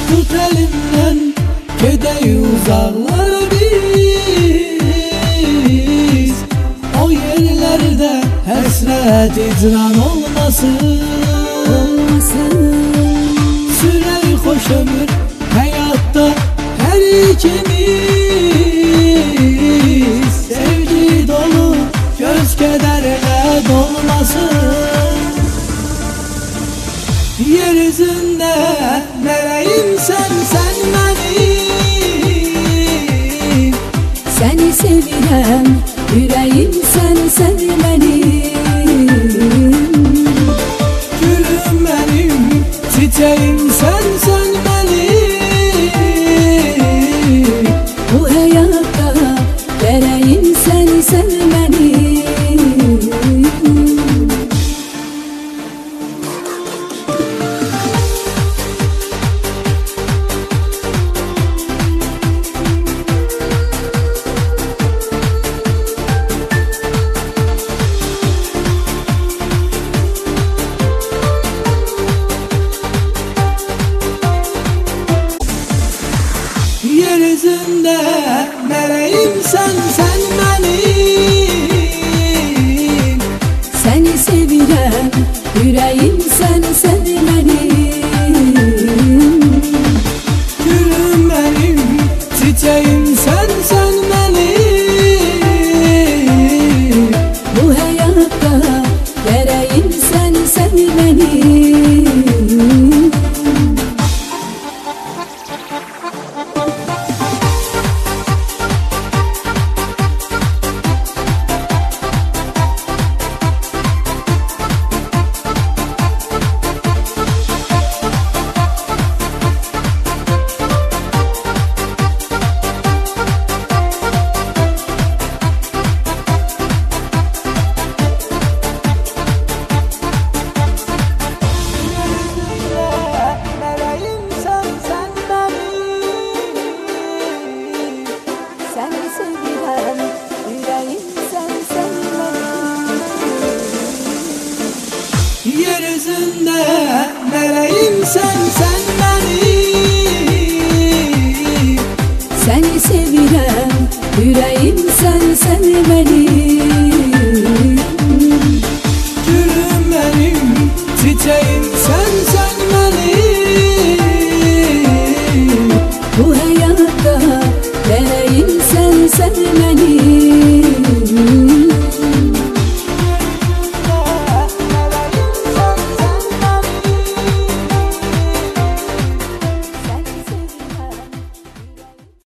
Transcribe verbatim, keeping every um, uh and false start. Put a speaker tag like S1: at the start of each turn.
S1: Tut elimden gideyi uzaklara biz. O yerlerde hasret icran olmasın, olmasın. Sürer hoş ömür hayatta her ikimiz. Sevgi dolu göz kederle dolmasın. Yeryüzünde meleğim sen, sen benim.
S2: Seni sevirem, yüreğim sen, sen benim.
S1: Gülüm benim, çiçeğim sen, sen benim.
S2: Bu hayatta vereyim sen, sen benim.
S1: Yeryüzünde meleğim sen, sen benim.
S2: Seni sevirem, yüreğim sen, sen benim.
S1: Gülüm benim, çiçeğim sen, sen benim.
S2: Bu hayatta vereyim sen, sen benim. Seni sevirem, yüreğim sen, sen benim.
S1: Yeryüzünde meleğim sen, sen benim.
S2: Seni sevirem, yüreğim sen, sen benim.